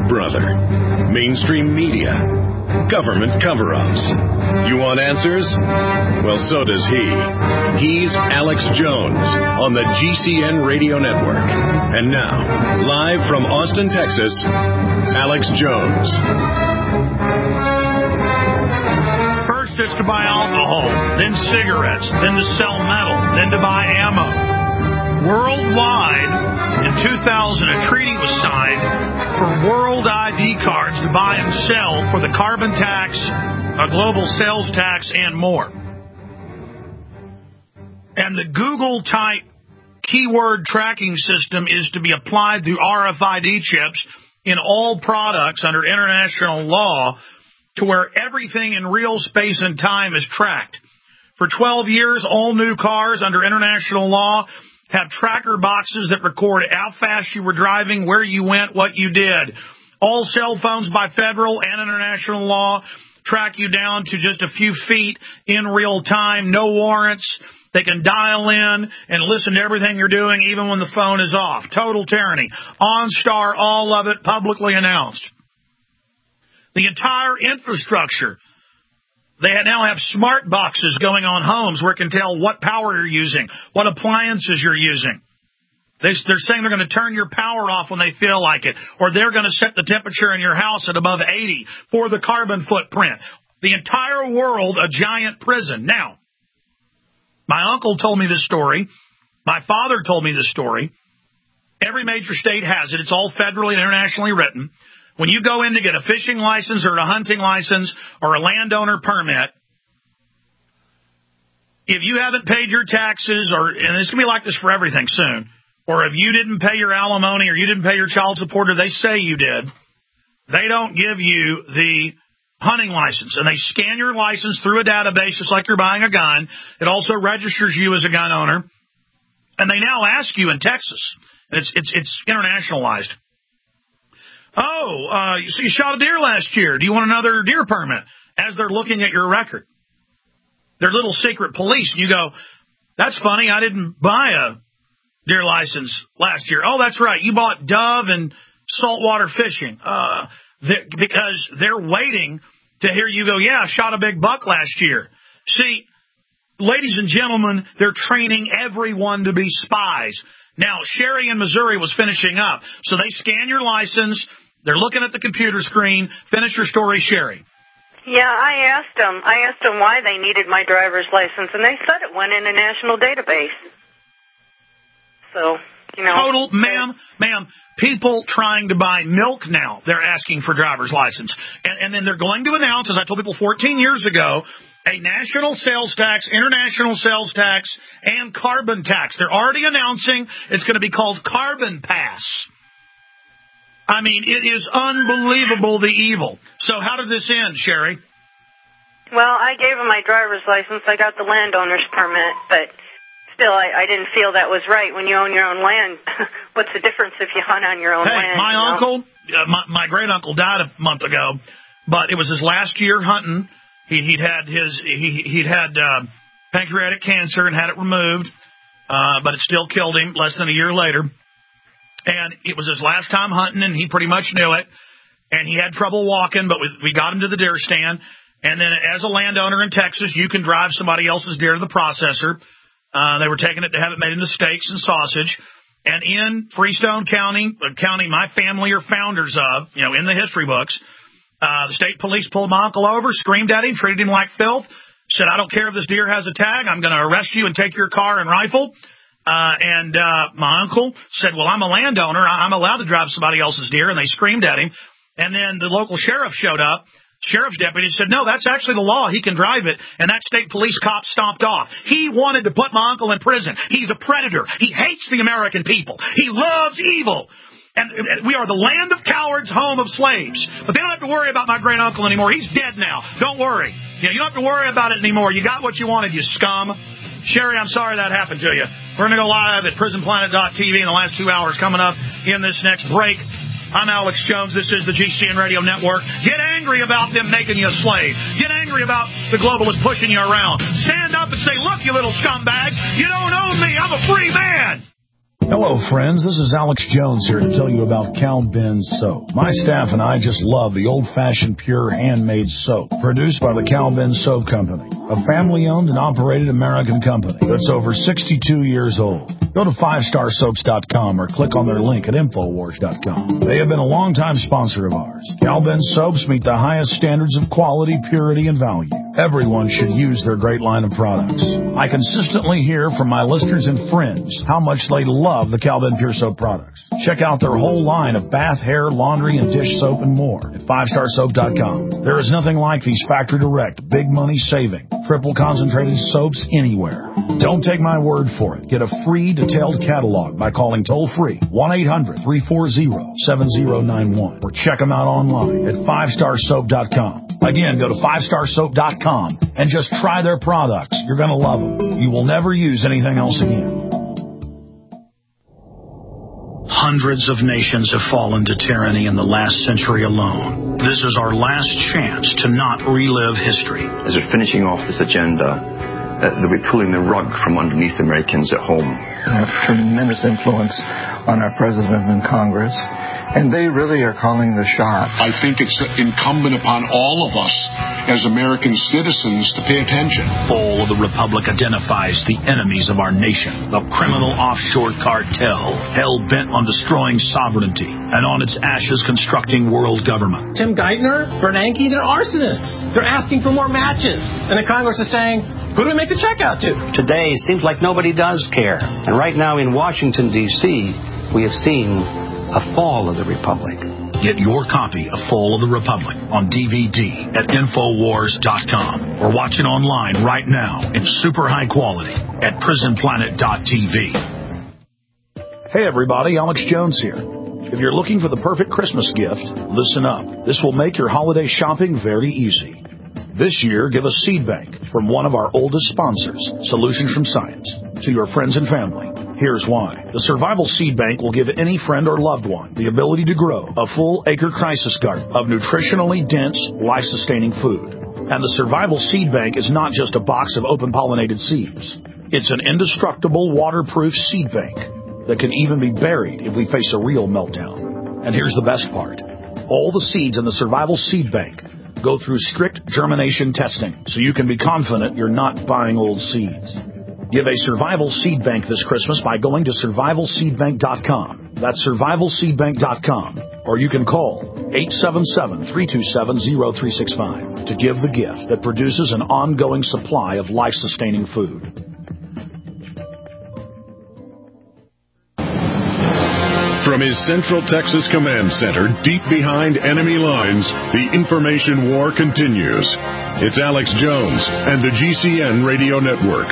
brother. Mainstream media. Government cover-ups. You want answers? Well, so does he. He's Alex Jones on the GCN Radio Network. And now, live from Austin, Texas, Alex Jones. First is to buy alcohol, then cigarettes, then to sell metal, then to buy ammo. Worldwide, in 2000, a treaty was signed for world ID cards to buy and sell for the carbon tax, a global sales tax, and more. And the Google-type keyword tracking system is to be applied through RFID chips in all products under international law to where everything in real space and time is tracked. For 12 years, all new cars under international law have tracker boxes that record how fast you were driving, where you went, what you did. All cell phones by federal and international law track you down to just a few feet in real time, no warrants. They can dial in and listen to everything you're doing even when the phone is off. Total tyranny. OnStar, all of it publicly announced. The entire infrastructure. They now have smart boxes going on homes where it can tell what power you're using, what appliances you're using. They're saying they're going to turn your power off when they feel like it, or they're going to set the temperature in your house at above 80 for the carbon footprint. The entire world, a giant prison. Now, my uncle told me this story. My father told me this story. Every major state has it. It's all federally and internationally written. When you go in to get a fishing license or a hunting license or a landowner permit, if you haven't paid your taxes, and it's going to be like this for everything soon, or if you didn't pay your alimony or you didn't pay your child support or they say you did, they don't give you the hunting license. And they scan your license through a database just like you're buying a gun. It also registers you as a gun owner. And they now ask you in Texas, and it's internationalized, so you shot a deer last year. Do you want another deer permit? As they're looking at your record. They're little secret police. And you go, that's funny. I didn't buy a deer license last year. Oh, that's right. You bought dove and saltwater fishing. Because they're waiting to hear you go, yeah, I shot a big buck last year. See, ladies and gentlemen, they're training everyone to be spies. Now, Sherry in Missouri was finishing up. So they scan your license. They're looking at the computer screen. Finish your story, Sherry. Yeah, I asked them why they needed my driver's license, and they said it went in a national database. So, you know. Total, ma'am, people trying to buy milk now, they're asking for driver's license. And then they're going to announce, as I told people 14 years ago, a national sales tax, international sales tax, and carbon tax. They're already announcing it's going to be called Carbon Pass. I mean, it is unbelievable, the evil. So how did this end, Sherry? Well, I gave him my driver's license. I got the landowner's permit, but still, I didn't feel that was right. When you own your own land, what's the difference if you hunt on your own land? My uncle, my great uncle died a month ago, but it was his last year hunting. He'd had pancreatic cancer and had it removed, but it still killed him less than a year later. And it was his last time hunting, and he pretty much knew it. And he had trouble walking, but we got him to the deer stand. And then as a landowner in Texas, you can drive somebody else's deer to the processor. They were taking it to have it made into steaks and sausage. And in Freestone County, a county my family are founders of, in the history books, the state police pulled my uncle over, screamed at him, treated him like filth, said, I don't care if this deer has a tag, I'm going to arrest you and take your car and rifle. And my uncle said, well, I'm a landowner, I'm allowed to drive somebody else's deer, and they screamed at him. And then the local sheriff showed up. Sheriff's deputy said, no, that's actually the law. He can drive it. And that state police cop stomped off. He wanted to put my uncle in prison. He's a predator. He hates the American people. He loves evil. And we are the land of cowards, home of slaves. But they don't have to worry about my great uncle anymore. He's dead now. Don't worry. You don't have to worry about it anymore. You got what you wanted, you scum. Sherry, I'm sorry that happened to you. We're going to go live at prisonplanet.tv in the last 2 hours coming up in this next break. I'm Alex Jones. This is the GCN Radio Network. Get angry about them making you a slave. Get angry about the globalists pushing you around. Stand up and say, look, you little scumbags, you don't own me. I'm a free man. Hello, friends. This is Alex Jones here to tell you about Cal Ben Soap. My staff and I just love the old-fashioned, pure, handmade soap produced by the Cal Ben Soap Company, a family-owned and operated American company that's over 62 years old. Go to 5starsoaps.com or click on their link at Infowars.com. They have been a longtime sponsor of ours. Cal Ben Soaps meet the highest standards of quality, purity, and value. Everyone should use their great line of products. I consistently hear from my listeners and friends how much they love the Cal Ben Pure Soap products. Check out their whole line of bath, hair, laundry, and dish soap and more at 5starsoap.com. There is nothing like these factory direct, big money saving, triple concentrated soaps anywhere. Don't take my word for it. Get a free detailed catalog by calling toll-free 1-800-340-7091 or check them out online at 5starsoap.com. Again, go to 5starsoap.com and just try their products. You're going to love them. You will never use anything else again. Hundreds of nations have fallen to tyranny in the last century alone. This is our last chance to not relive history. As we're finishing off this agenda, that we're pulling the rug from underneath Americans at home. They have tremendous influence on our president and Congress, and they really are calling the shots. I think it's incumbent upon all of us as American citizens to pay attention. Fall of the Republic identifies the enemies of our nation, the criminal offshore cartel, hell-bent on destroying sovereignty, and on its ashes constructing world government. Tim Geithner, Bernanke, they're arsonists. They're asking for more matches. And the Congress is saying, who do we make the check out to? Today, it seems like nobody does care. And right now in Washington, D.C., we have seen a fall of the Republic. Get your copy of Fall of the Republic on DVD at Infowars.com or watch it online right now in super high quality at PrisonPlanet.tv. Hey everybody, Alex Jones here. If you're looking for the perfect Christmas gift, listen up. This will make your holiday shopping very easy. This year, give a seed bank from one of our oldest sponsors, Solutions from Science, to your friends and family. Here's why. The Survival Seed Bank will give any friend or loved one the ability to grow a full acre crisis garden of nutritionally dense, life-sustaining food. And the Survival Seed Bank is not just a box of open-pollinated seeds. It's an indestructible, waterproof seed bank that can even be buried if we face a real meltdown. And here's the best part. All the seeds in the Survival Seed Bank go through strict germination testing, so you can be confident you're not buying old seeds. Give a Survival Seed Bank this Christmas by going to survivalseedbank.com. That's survivalseedbank.com. Or you can call 877-327-0365 to give the gift that produces an ongoing supply of life-sustaining food. From his Central Texas Command Center, deep behind enemy lines, the information war continues. It's Alex Jones and the GCN Radio Network.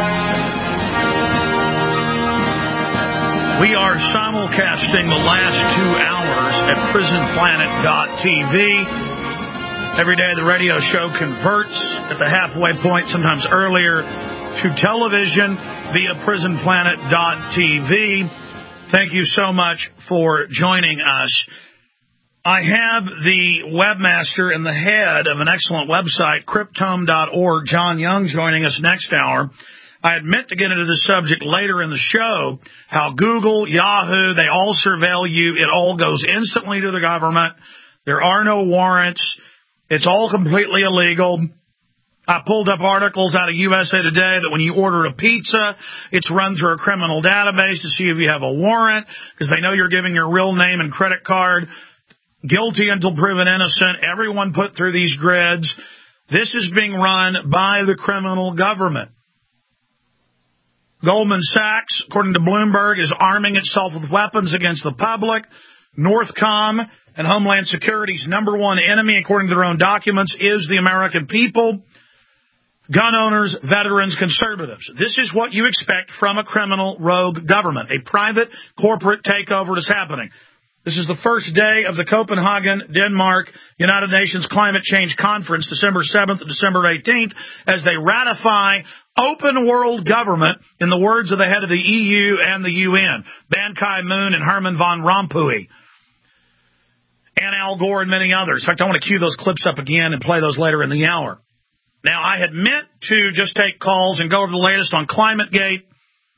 We are simulcasting the last 2 hours at PrisonPlanet.tv. Every day the radio show converts at the halfway point, sometimes earlier, to television via PrisonPlanet.tv. Thank you so much for joining us. I have the webmaster and the head of an excellent website, Cryptome.org, John Young, joining us next hour. I had meant to get into this subject later in the show, how Google, Yahoo, they all surveil you. It all goes instantly to the government. There are no warrants. It's all completely illegal. I pulled up articles out of USA Today that when you order a pizza, it's run through a criminal database to see if you have a warrant, because they know you're giving your real name and credit card. Guilty until proven innocent. Everyone put through these grids. This is being run by the criminal government. Goldman Sachs, according to Bloomberg, is arming itself with weapons against the public. Northcom and Homeland Security's number one enemy, according to their own documents, is the American people. Gun owners, veterans, conservatives. This is what you expect from a criminal rogue government. A private corporate takeover is happening. This is the first day of the Copenhagen, Denmark, United Nations Climate Change Conference, December 7th to December 18th, as they ratify open world government, in the words of the head of the EU and the UN, Ban Ki-moon and Herman von Rompuy, and Al Gore and many others. In fact, I want to cue those clips up again and play those later in the hour. Now, I had meant to just take calls and go over the latest on ClimateGate.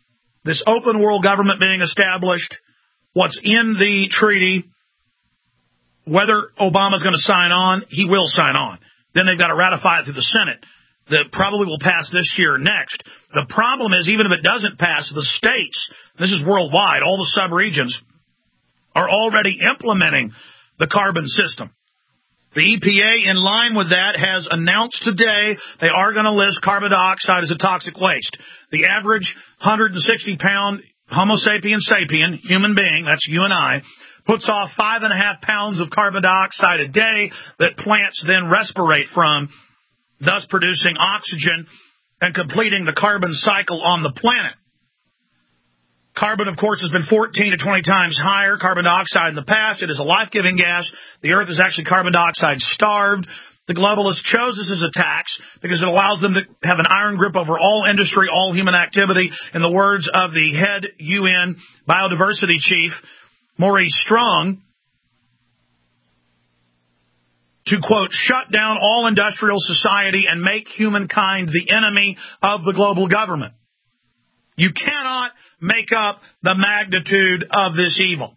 this open world government being established, what's in the treaty, whether Obama's going to sign on, he will sign on. Then they've got to ratify it through the Senate. That probably will pass this year or next. The problem is, even if it doesn't pass, the states, this is worldwide, all the sub-regions, are already implementing the carbon system. The EPA, in line with that, has announced today they are going to list carbon dioxide as a toxic waste. The average 160-pound Homo sapiens sapien, human being, that's you and I, puts off 5.5 pounds of carbon dioxide a day that plants then respirate from, thus producing oxygen and completing the carbon cycle on the planet. Carbon, of course, has been 14 to 20 times higher, carbon dioxide, in the past. It is a life-giving gas. The Earth is actually carbon dioxide starved. The globalists chose this as a tax because it allows them to have an iron grip over all industry, all human activity. In the words of the head UN biodiversity chief, Maurice Strong, to, quote, shut down all industrial society and make humankind the enemy of the global government. You cannot make up the magnitude of this evil.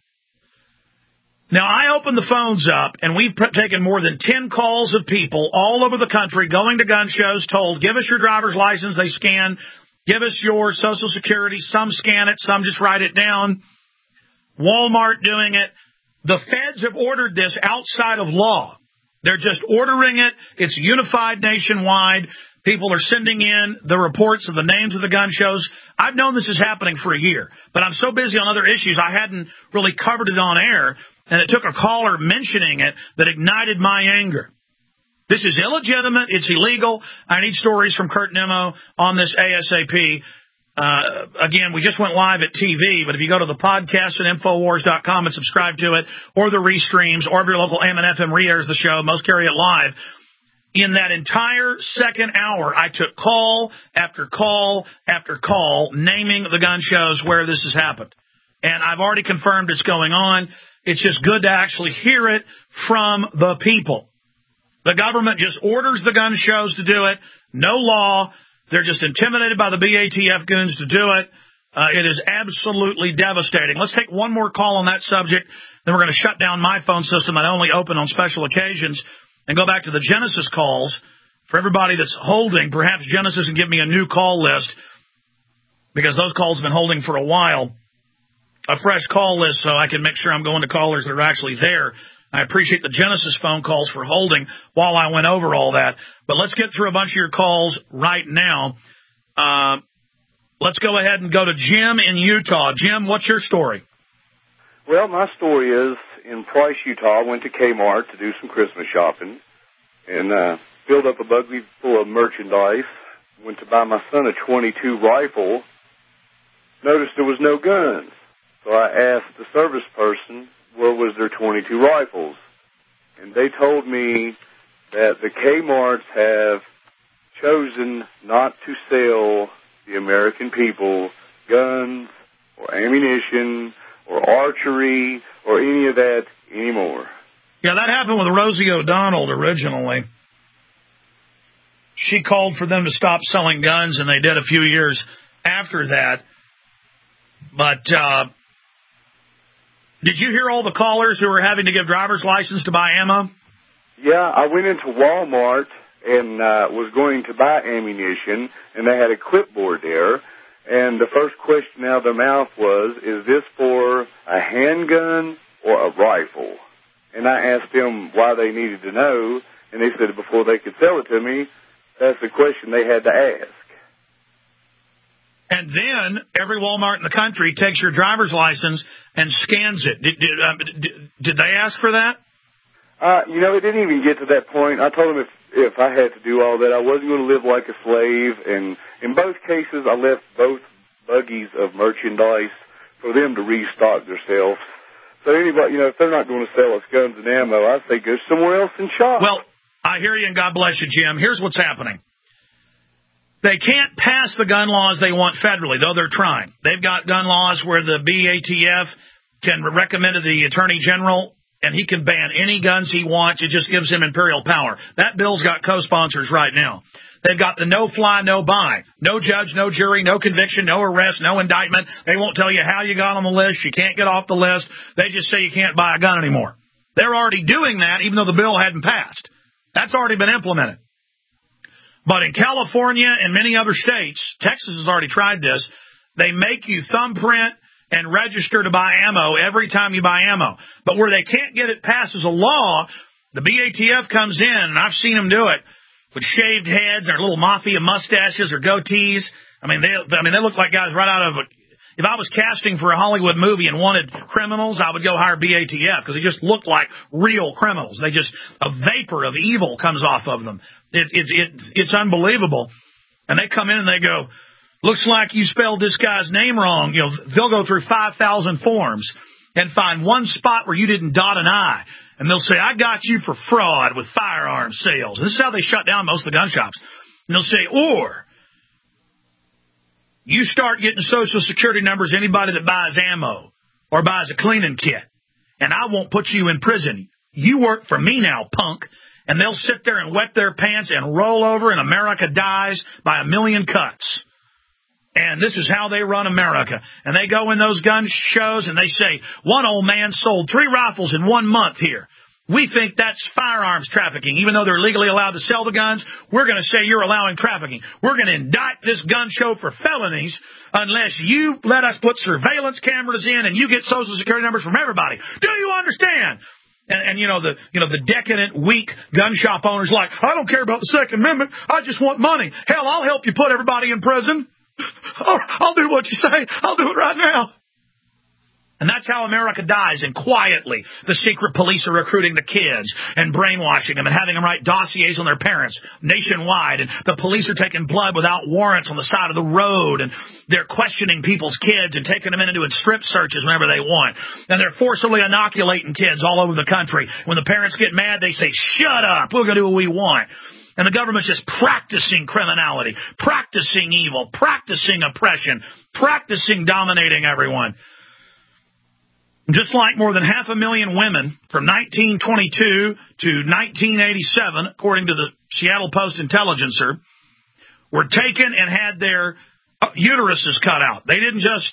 Now, I opened the phones up, and we've taken more than 10 calls of people all over the country going to gun shows, told, give us your driver's license, they scan, give us your Social Security, some scan it, some just write it down. Walmart doing it. The feds have ordered this outside of law. They're just ordering it. It's unified nationwide. People are sending in the reports of the names of the gun shows. I've known this is happening for a year, but I'm so busy on other issues I hadn't really covered it on air, and it took a caller mentioning it that ignited my anger. This is illegitimate. It's illegal. I need stories from Kurt Nimmo on this ASAP. Again, we just went live at TV, but if you go to the podcast at Infowars.com and subscribe to it, or the restreams, or if your local AM and FM re-airs the show, most carry it live. In that entire second hour, I took call after call after call naming the gun shows where this has happened. And I've already confirmed it's going on. It's just good to actually hear it from the people. The government just orders the gun shows to do it. No law. They're just intimidated by the BATF goons to do it. It is absolutely devastating. Let's take one more call on that subject. Then we're going to shut down my phone system that I only open on special occasions and go back to the Genesis calls. For everybody that's holding, perhaps Genesis can give me a new call list because those calls have been holding for a while. A fresh call list so I can make sure I'm going to callers that are actually there. I appreciate the Genesis phone calls for holding while I went over all that. But let's get through a bunch of your calls right now. Let's go ahead and go to Jim in Utah. Jim, what's your story? Well, my story is in Price, Utah. I went to Kmart to do some Christmas shopping and filled up a buggy full of merchandise. Went to buy my son a .22 rifle. Noticed there was no guns. So I asked the service person, where was their .22 rifles? And they told me that the Kmarts have chosen not to sell the American people guns or ammunition or archery or any of that anymore. Yeah, that happened with Rosie O'Donnell originally. She called for them to stop selling guns, and they did a few years after that. But did you hear all the callers who were having to give driver's license to buy ammo? Yeah, I went into Walmart and was going to buy ammunition, and they had a clipboard there. And the first question out of their mouth was, is this for a handgun or a rifle? And I asked them why they needed to know, and they said before they could sell it to me, that's the question they had to ask. And then every Walmart in the country takes your driver's license and scans it. Did they ask for that? It didn't even get to that point. I told them if I had to do all that, I wasn't going to live like a slave. And in both cases, I left both buggies of merchandise for them to restock themselves. So anybody, if they're not going to sell us guns and ammo, I say go somewhere else and shop. Well, I hear you, and God bless you, Jim. Here's what's happening. They can't pass the gun laws they want federally, though they're trying. They've got gun laws where the BATF can recommend to the Attorney General and he can ban any guns he wants. It just gives him imperial power. That bill's got co-sponsors right now. They've got the no-fly, no-buy. No judge, no jury, no conviction, no arrest, no indictment. They won't tell you how you got on the list. You can't get off the list. They just say you can't buy a gun anymore. They're already doing that, even though the bill hadn't passed. That's already been implemented. But in California and many other states, Texas has already tried this, they make you thumbprint and register to buy ammo every time you buy ammo. But where they can't get it passed as a law, the BATF comes in, and I've seen them do it, with shaved heads or little mafia mustaches or goatees. I mean, they look like guys right out of if I was casting for a Hollywood movie and wanted criminals, I would go hire BATF because they just look like real criminals. They just, a vapor of evil comes off of them. It's unbelievable. And they come in and they go, looks like you spelled this guy's name wrong. You know, they'll go through 5,000 forms and find one spot where you didn't dot an I. And they'll say, I got you for fraud with firearm sales. This is how they shut down most of the gun shops. And they'll say, or you start getting Social Security numbers, anybody that buys ammo or buys a cleaning kit, and I won't put you in prison. You work for me now, punk. And they'll sit there and wet their pants and roll over, and America dies by a million cuts. And this is how they run America. And they go in those gun shows and they say, one old man sold 3 rifles in 1 month here. We think that's firearms trafficking. Even though they're legally allowed to sell the guns, we're going to say you're allowing trafficking. We're going to indict this gun show for felonies unless you let us put surveillance cameras in and you get Social Security numbers from everybody. Do you understand? And the decadent, weak gun shop owners like, I don't care about the Second Amendment. I just want money. Hell, I'll help you put everybody in prison. I'll do what you say. I'll do it right now. And that's how America dies. And quietly, the secret police are recruiting the kids and brainwashing them and having them write dossiers on their parents nationwide. And the police are taking blood without warrants on the side of the road. And they're questioning people's kids and taking them in and doing strip searches whenever they want. And they're forcibly inoculating kids all over the country. When the parents get mad, they say, shut up. We're going to do what we want. And the government's just practicing criminality, practicing evil, practicing oppression, practicing dominating everyone. Just like more than 500,000 women from 1922 to 1987, according to the Seattle Post-Intelligencer, were taken and had their uteruses cut out. They didn't just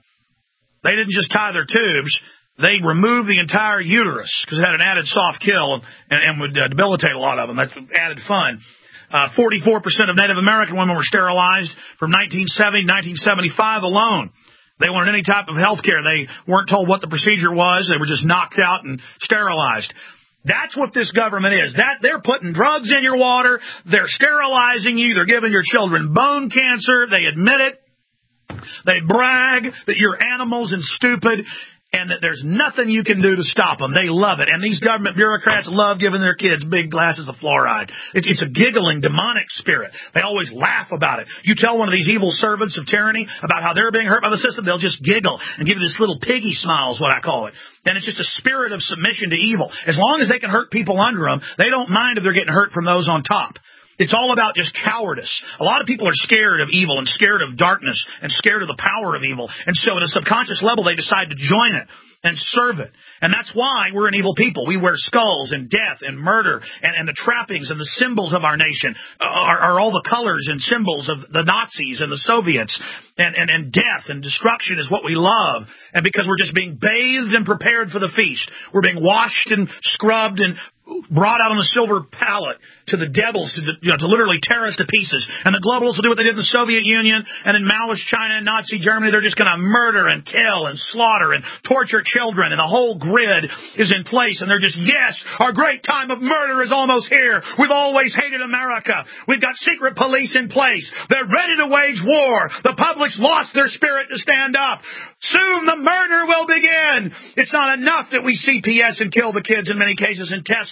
tie their tubes. They removed the entire uterus because it had an added soft kill and would debilitate a lot of them. That's added fun. 44% of Native American women were sterilized from 1970 to 1975 alone. They weren't any type of health care. They weren't told what the procedure was. They were just knocked out and sterilized. That's what this government is. They're putting drugs in your water. They're sterilizing you. They're giving your children bone cancer. They admit it. They brag that you're animals and stupid and that there's nothing you can do to stop them. They love it. And these government bureaucrats love giving their kids big glasses of fluoride. It's a giggling, demonic spirit. They always laugh about it. You tell one of these evil servants of tyranny about how they're being hurt by the system, they'll just giggle and give you this little piggy smile is what I call it. And it's just a spirit of submission to evil. As long as they can hurt people under them, they don't mind if they're getting hurt from those on top. It's all about just cowardice. A lot of people are scared of evil and scared of darkness and scared of the power of evil. And so at a subconscious level, they decide to join it and serve it. And that's why we're an evil people. We wear skulls and death and murder and the trappings and the symbols of our nation are all the colors and symbols of the Nazis and the Soviets. And death and destruction is what we love. And because we're just being bathed and prepared for the feast, we're being washed and scrubbed and brought out on a silver pallet to the devils to literally tear us to pieces. And the globalists will do what they did in the Soviet Union and in Maoist China and Nazi Germany. They're just going to murder and kill and slaughter and torture children. And the whole grid is in place. And they're just, yes, our great time of murder is almost here. We've always hated America. We've got secret police in place. They're ready to wage war. The public's lost their spirit to stand up. Soon the murder will begin. It's not enough that we CPS and kill the kids in many cases and test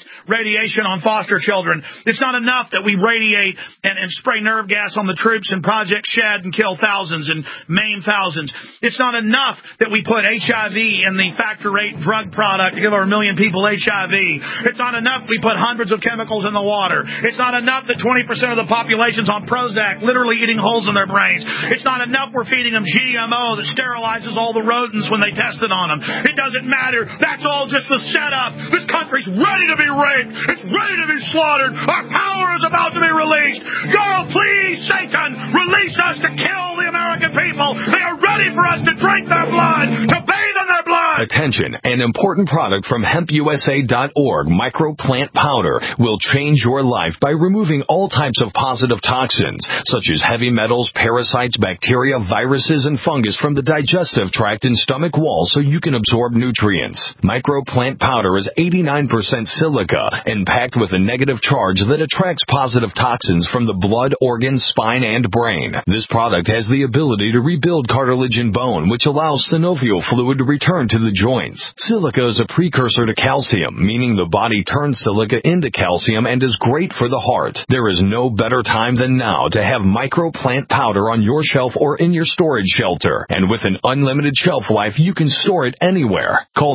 radiation on foster children. It's not enough that we radiate and spray nerve gas on the troops in Project Shed and kill thousands and maim thousands. It's not enough that we put HIV in the Factor 8 drug product to give over 1 million people HIV. It's not enough we put hundreds of chemicals in the water. It's not enough that 20% of the population's on Prozac, literally eating holes in their brains. It's not enough we're feeding them GMO that sterilizes all the rodents when they test it on them. It doesn't matter. That's all just the setup. This country's ready to be raped. It's ready to be slaughtered. Our power is about to be released. God, please, Satan, release us to kill the American people. They are ready for us to drink their blood, to bathe in their blood. Attention, an important product from hempusa.org, microplant powder, will change your life by removing all types of positive toxins, such as heavy metals, parasites, bacteria, viruses, and fungus from the digestive tract and stomach wall so you can absorb nutrients. Microplant powder is 89% silica and packed with a negative charge that attracts positive toxins from the blood, organs, spine, and brain. This product has the ability to rebuild cartilage and bone, which allows synovial fluid to return to the joints. Silica is a precursor to calcium, meaning the body turns silica into calcium and is great for the heart. There is no better time than now to have microplant powder on your shelf or in your storage shelter. And with an unlimited shelf life, you can store it anywhere. Call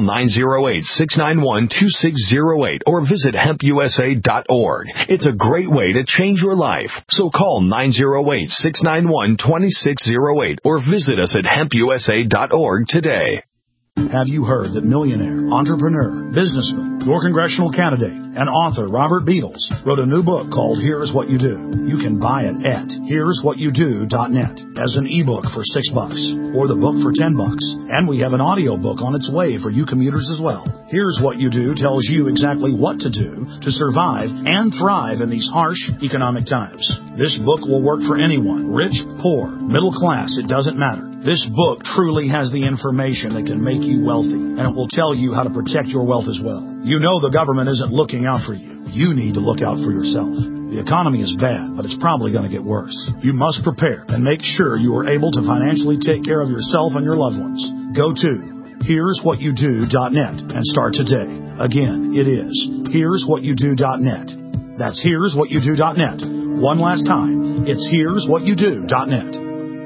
908-691-2608 or visit hempusa.org. It's a great way to change your life. So call 908-691-2608 or visit us at hempusa.org today. Have you heard that millionaire, entrepreneur, businessman, your congressional candidate, and author Robert Beatles wrote a new book called Here's What You Do? You can buy it at here'swhatyoudO.net as an ebook for $6 or the book for $10. And we have an audio book on its way for you commuters as well. Here's What You Do tells you exactly what to do to survive and thrive in these harsh economic times. This book will work for anyone, rich, poor, middle class, it doesn't matter. This book truly has the information that can make you wealthy, and it will tell you how to protect your wealth as well. You know the government isn't looking out for you. You need to look out for yourself. The economy is bad, but it's probably going to get worse. You must prepare and make sure you are able to financially take care of yourself and your loved ones. Go to here'swhatyoudO.net and start today. Again, it is here'swhatyoudO.net. That's here'swhatyoudO.net. One last time, it's here'swhatyoudO.net.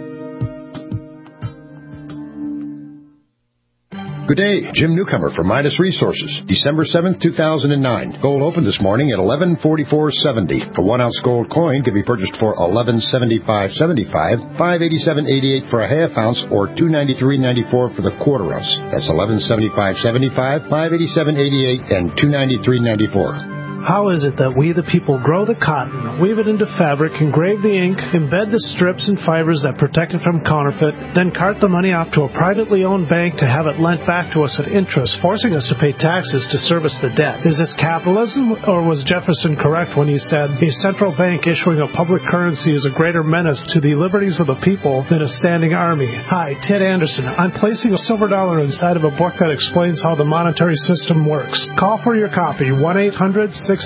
Good day, Jim Newcomer from Midas Resources. December 7th, 2009. Gold opened this morning at $1144.70. A 1-ounce gold coin can be purchased for $1175.75, $587.88 for a half ounce, or $293.94 for the quarter ounce. That's $1175.75, $587.88, and $293.94. How is it that we, the people, grow the cotton, weave it into fabric, engrave the ink, embed the strips and fibers that protect it from counterfeit, then cart the money off to a privately owned bank to have it lent back to us at interest, forcing us to pay taxes to service the debt? Is this capitalism, or was Jefferson correct when he said, a central bank issuing a public currency is a greater menace to the liberties of the people than a standing army? Hi, Ted Anderson. I'm placing a silver dollar inside of a book that explains how the monetary system works. Call for your copy, 1-800-686-2237.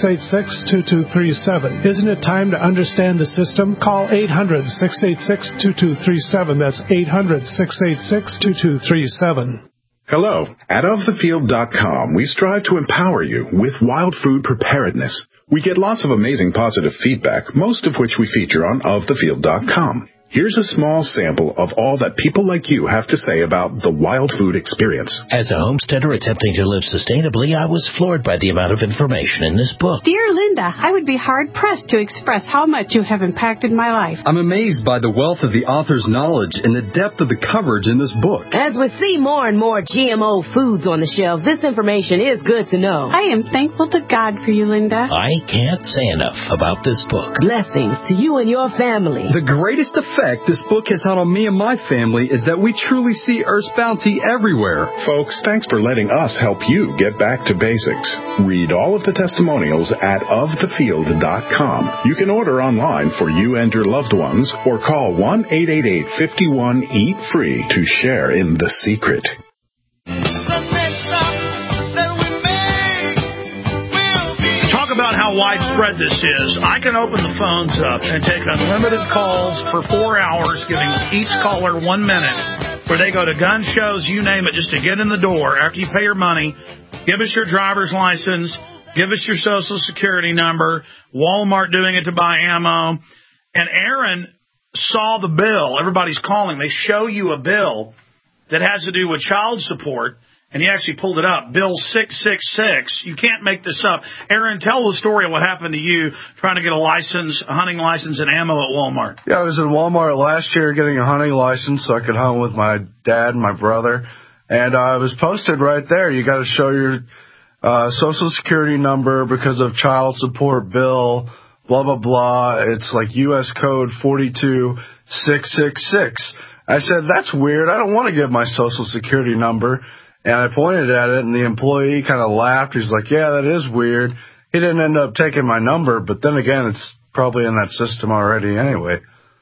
Isn't it time to understand the system? Call 800-686-2237. That's 800-686-2237. Hello. At OfTheField.com, we strive to empower you with wild food preparedness. We get lots of amazing positive feedback, most of which we feature on OfTheField.com. Here's a small sample of all that people like you have to say about the wild food experience. As a homesteader attempting to live sustainably, I was floored by the amount of information in this book. Dear Linda, I would be hard-pressed to express how much you have impacted my life. I'm amazed by the wealth of the author's knowledge and the depth of the coverage in this book. As we see more and more GMO foods on the shelves, this information is good to know. I am thankful to God for you, Linda. I can't say enough about this book. Blessings to you and your family. The greatest effect this book has had on me and my family is that we truly see Earth's bounty everywhere. Folks, thanks for letting us help you get back to basics. Read all of the testimonials at ofthefield.com. You can order online for you and your loved ones or call 1-888-51-EAT-FREE to share in the secret. About how widespread this is, I can open the phones up and take unlimited calls for 4 hours, giving each caller 1 minute, where they go to gun shows, you name it, just to get in the door. After you pay your money, give us your driver's license, Give us your Social Security number. Walmart doing it to buy ammo. And Aaron saw the bill. Everybody's calling. They show you a bill that has to do with child support, and he actually pulled it up. Bill 666. You can't make this up. Aaron, tell the story of what happened to you trying to get a license, a hunting license and ammo at Walmart. Yeah, I was in Walmart last year getting a hunting license so I could hunt with my dad and my brother. And it was posted right there. You got to show your Social Security number because of child support bill, blah, blah, blah. It's like U.S. code 42666. I said, that's weird. I don't want to give my Social Security number. And I pointed at it, and the employee kind of laughed. He's like, yeah, that is weird. He didn't end up taking my number, but then again, it's probably in that system already anyway.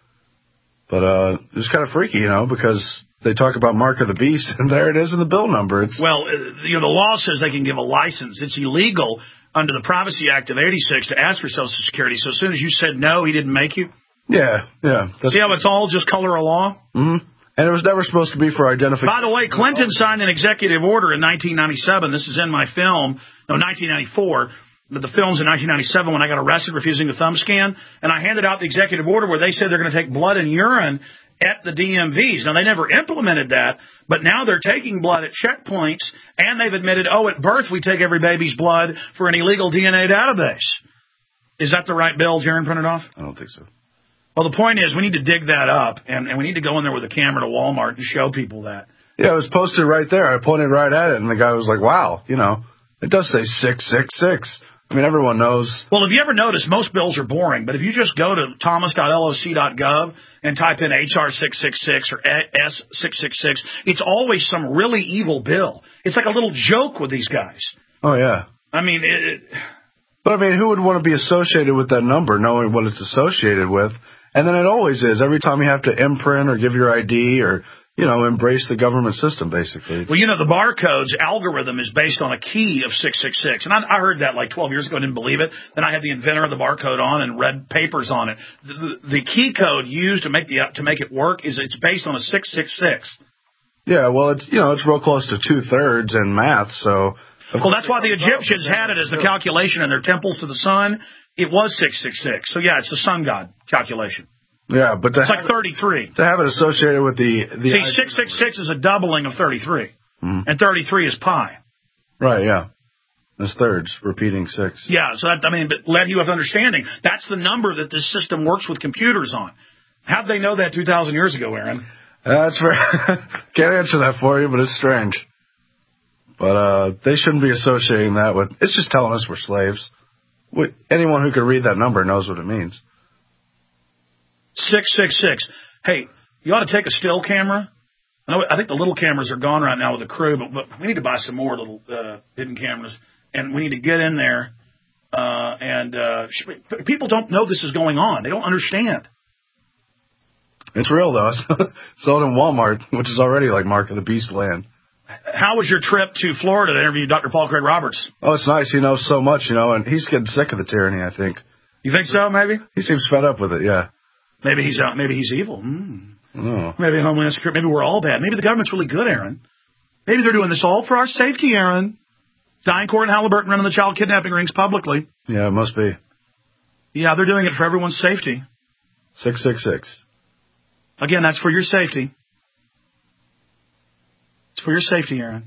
But it was kind of freaky, because they talk about Mark of the Beast, and there it is in the bill number. Well, the law says they can give a license. It's illegal under the Privacy Act of 86 to ask for Social Security. So as soon as you said no, he didn't make you? Yeah. See how it's all just color of law? Mm-hmm. And it was never supposed to be for identification. By the way, Clinton signed an executive order in 1997. This is in my film. No, 1994. But the film's in 1997 when I got arrested refusing a thumb scan. And I handed out the executive order where they said they're going to take blood and urine at the DMVs. Now, they never implemented that, but now they're taking blood at checkpoints, and they've admitted, at birth we take every baby's blood for an illegal DNA database. Is that the right bill Jaron printed off? I don't think so. Well, the point is we need to dig that up, and we need to go in there with a camera to Walmart and show people that. Yeah, it was posted right there. I pointed right at it, and the guy was like, wow, it does say 666. I mean, everyone knows. Well, if you ever notice, most bills are boring, but if you just go to thomas.loc.gov and type in HR 666 or S 666, it's always some really evil bill. It's like a little joke with these guys. Oh, yeah. I mean, But, who would want to be associated with that number, knowing what it's associated with? And then it always is. Every time you have to imprint or give your ID or, embrace the government system, basically. Well, the barcode's algorithm is based on a key of 666. And I heard that like 12 years ago and didn't believe it. Then I had the inventor of the barcode on and read papers on it. The key code used to make it work is it's based on a 666. Yeah, well, it's real close to 2/3 in math, so. Well, that's why the Egyptians had it as the calculation in their temples to the sun. It was 666. So, yeah, it's the sun god calculation. Yeah, but it's like 33. To have it associated with the See, 666 is a doubling of 33. Mm-hmm. And 33 is pi. Right, yeah. It's thirds, repeating 6. Yeah, so but let you have understanding. That's the number that this system works with computers on. How'd they know that 2,000 years ago, Aaron? That's very can't answer that for you, but it's strange. But they shouldn't be associating that with. It's just telling us we're slaves. Anyone who can read that number knows what it means. 666. Hey, you ought to take a still camera. I think the little cameras are gone right now with the crew, but we need to buy some more little hidden cameras, and we need to get in there. People don't know this is going on. They don't understand. It's real, though. Sold in Walmart, which is already like Mark of the Beast land. How was your trip to Florida to interview Dr. Paul Craig Roberts? Oh, it's nice. He knows so much, and he's getting sick of the tyranny, I think. You think so, maybe? He seems fed up with it, yeah. Maybe he's evil. Oh. Maybe Homeland Security. Maybe we're all bad. Maybe the government's really good, Aaron. Maybe they're doing this all for our safety, Aaron. DynCorp and Halliburton running the child kidnapping rings publicly. Yeah, it must be. Yeah, they're doing it for everyone's safety. 666. Again, that's for your safety. It's for your safety, Aaron.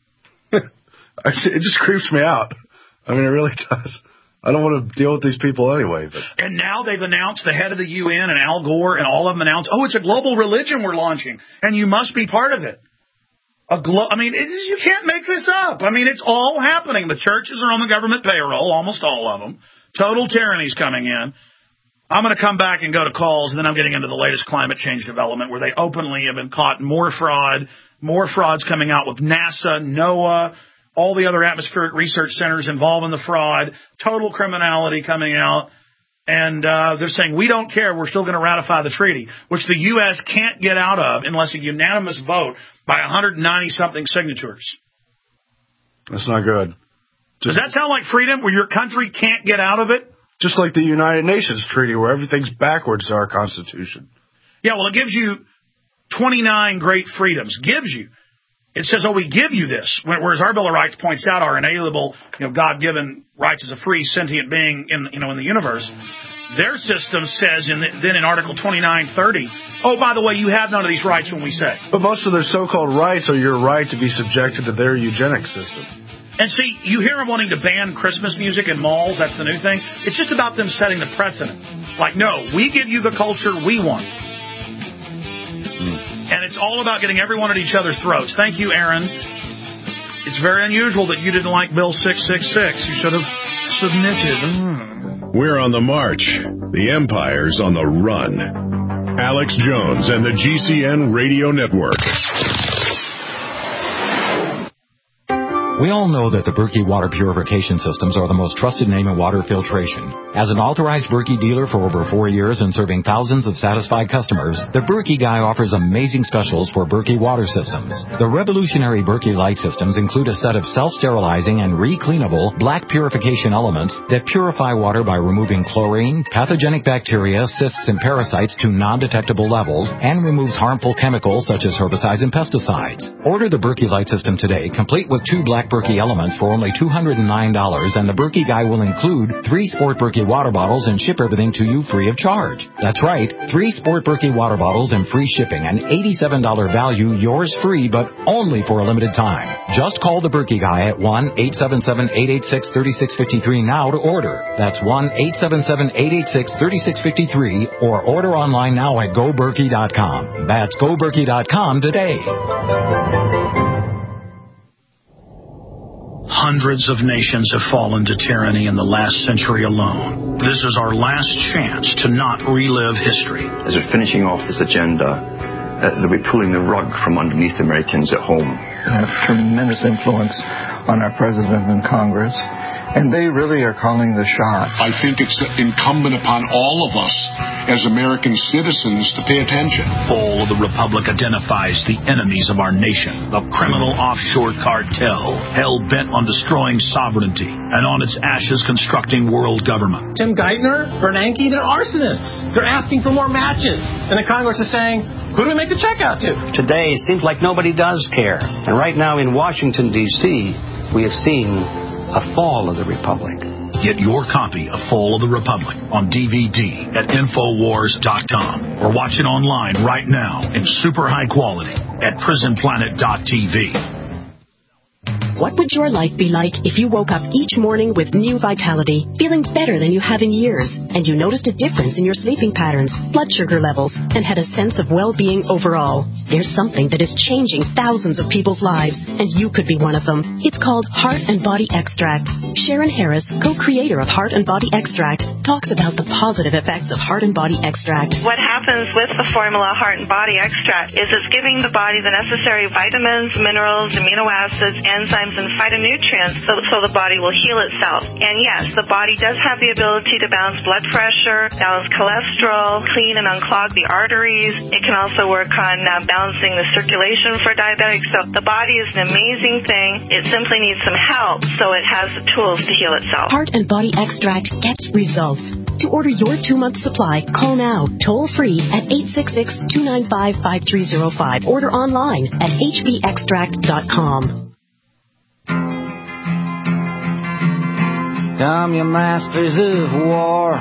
It just creeps me out. It really does. I don't want to deal with these people anyway. But. And now they've announced, the head of the UN and Al Gore and all of them announced, it's a global religion we're launching, and you must be part of it. You can't make this up. It's all happening. The churches are on the government payroll, almost all of them. Total tyranny's coming in. I'm going to come back and go to calls, and then I'm getting into the latest climate change development where they openly have been caught more frauds coming out with NASA, NOAA, all the other atmospheric research centers involved in the fraud, total criminality coming out. And they're saying, we don't care, we're still going to ratify the treaty, which the U.S. can't get out of unless a unanimous vote by 190-something signatures. That's not good. Does that sound like freedom, where your country can't get out of it? Just like the United Nations Treaty, where everything's backwards to our Constitution. Yeah, well, it gives you 29 great freedoms. Gives you. it says, oh, we give you this, whereas our Bill of Rights points out our inalienable, God-given rights as a free sentient being in the universe. Their system says then in Article 2930, oh, by the way, you have none of these rights when we say. But most of their so-called rights are your right to be subjected to their eugenic system. And see, you hear them wanting to ban Christmas music in malls. That's the new thing. It's just about them setting the precedent. Like, no, we give you the culture we want. And it's all about getting everyone at each other's throats. Thank you, Aaron. It's very unusual that you didn't like Bill 666. You should have submitted. We're on the march. The empire's on the run. Alex Jones and the GCN Radio Network. We all know that the Berkey water purification systems are the most trusted name in water filtration. As an authorized Berkey dealer for over 4 years and serving thousands of satisfied customers, the Berkey Guy offers amazing specials for Berkey water systems. The revolutionary Berkey Light systems include a set of self-sterilizing and re-cleanable black purification elements that purify water by removing chlorine, pathogenic bacteria, cysts, and parasites to non-detectable levels and removes harmful chemicals such as herbicides and pesticides. Order the Berkey Light system today, complete with 2 black Berkey elements for only $209, and the Berkey Guy will include 3 Sport Berkey water bottles and ship everything to you free of charge. That's right, 3 Sport Berkey water bottles and free shipping, an $87 value, yours free, but only for a limited time. Just call the Berkey Guy at 1-877-886-3653 now to order. That's 1-877-886-3653, or order online now at GoBerkey.com. That's GoBerkey.com today. Hundreds of nations have fallen to tyranny in the last century alone. This is our last chance to not relive history. As we're finishing off this agenda, they'll be pulling the rug from underneath Americans at home. Have tremendous influence on our president and Congress, and they really are calling the shots. I think it's incumbent upon all of us as American citizens to pay attention. Fall of the Republic identifies the enemies of our nation, the criminal offshore cartel, hell-bent on destroying sovereignty, and on its ashes constructing world government. Tim Geithner, Bernanke, they're arsonists. They're asking for more matches. And the Congress is saying, who do we make the check out to? Today, it seems like nobody does care. And right now in Washington, D.C., we have seen a fall of the Republic. Get your copy of Fall of the Republic on DVD at Infowars.com or watch it online right now in super high quality at PrisonPlanet.tv. What would your life be like if you woke up each morning with new vitality, feeling better than you have in years, and you noticed a difference in your sleeping patterns, blood sugar levels, and had a sense of well-being overall? There's something that is changing thousands of people's lives, and you could be one of them. It's called Heart and Body Extract. Sharon Harris, co-creator of Heart and Body Extract, talks about the positive effects of Heart and Body Extract. What happens with the formula Heart and Body Extract is it's giving the body the necessary vitamins, minerals, amino acids, enzymes, and phytonutrients so the body will heal itself. And yes, the body does have the ability to balance blood pressure, balance cholesterol, clean and unclog the arteries. It can also work on balancing the circulation for diabetics. So the body is an amazing thing. It simply needs some help so it has the tools to heal itself. Heart and Body Extract gets results. To order your 2-month supply, call now, toll-free at 866-295-5305. Order online at hbextract.com. Come, you masters of war,